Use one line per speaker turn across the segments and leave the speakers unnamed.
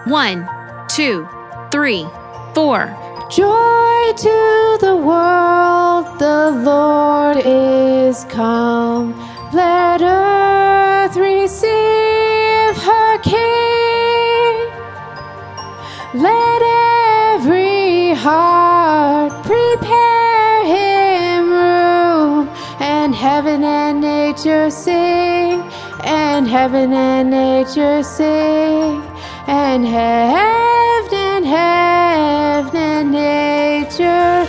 1, 2, 3, 4.
Joy to the world, the Lord is come. Let earth receive her King. Let every heart prepare him room, and heaven and nature sing, and heaven and nature sing, and heaven and nature.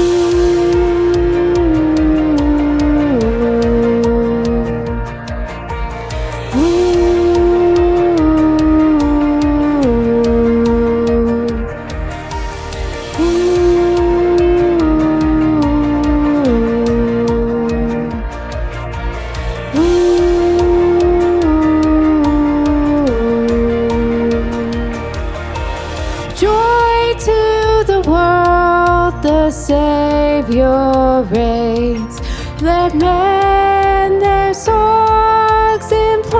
Joy to the world, the Savior reigns. Let men their songs employ,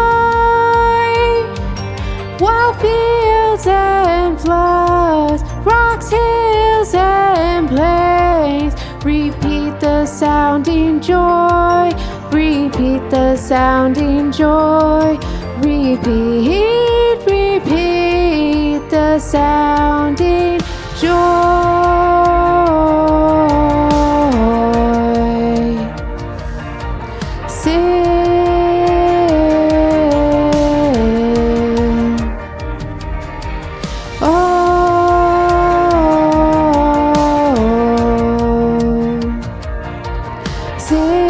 while fields and floods, rocks, hills, and plains repeat the sounding joy. Repeat the sounding joy. Repeat, repeat the sounding joy. Sing. Sing.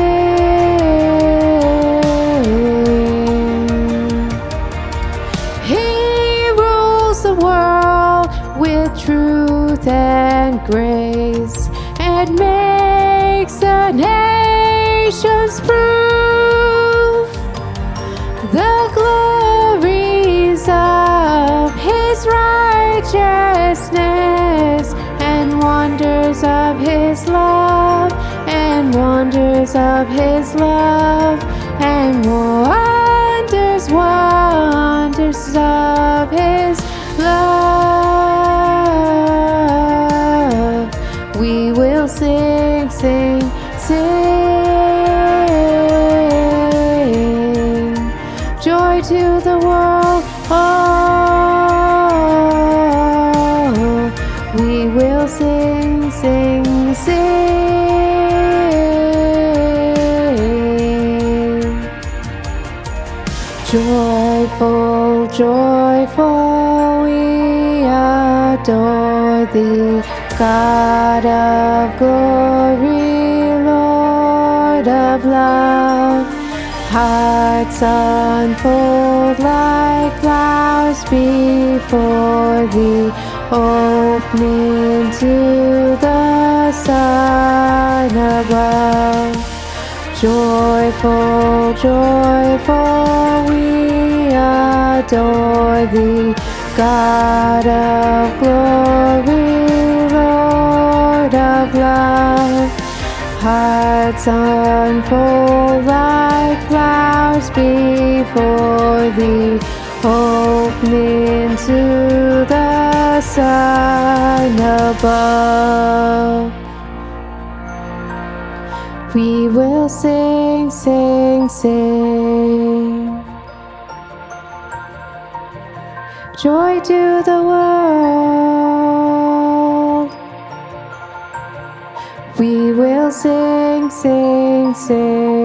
The world with truth and grace, and makes the nations prove the glories of his righteousness, and wonders of his love, and wonders of his love, and wonders of his love. We will sing, sing, sing. Joy to the world. Oh, we will sing, sing, sing. Joyful, joyful, we adore thee, God of glory, Lord of love. Hearts unfold like flowers before thee, opening to the sun above. Joyful, joyful, we adore thee, God of glory, Lord of love. Hearts unfold like flowers before thee, opening to the sun above. We will sing, sing, sing. Joy to the world. We will sing, sing, sing.